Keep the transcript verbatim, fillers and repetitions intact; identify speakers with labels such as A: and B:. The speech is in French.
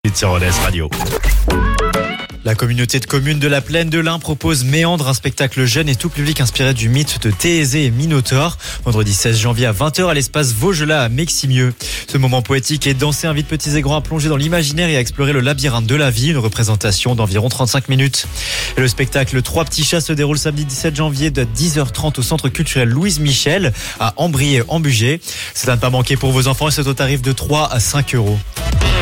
A: sur Rodez Radio. La communauté de communes de la Plaine de l'Ain propose Méandre, un spectacle jeune et tout public inspiré du mythe de Théésée et Minotaure. Vendredi seize janvier à vingt heures à l'espace Vaugelas à Meximieux. Ce moment poétique et dansé invite petits et grands à plonger dans l'imaginaire et à explorer le labyrinthe de la vie, une représentation d'environ trente-cinq minutes. Et le spectacle Trois petits chats se déroule samedi dix-sept janvier de dix heures trente au centre culturel Louise Michel à Ambrier-en-Bugey. C'est à ne pas manquer pour vos enfants et c'est au tarif de trois à cinq euros.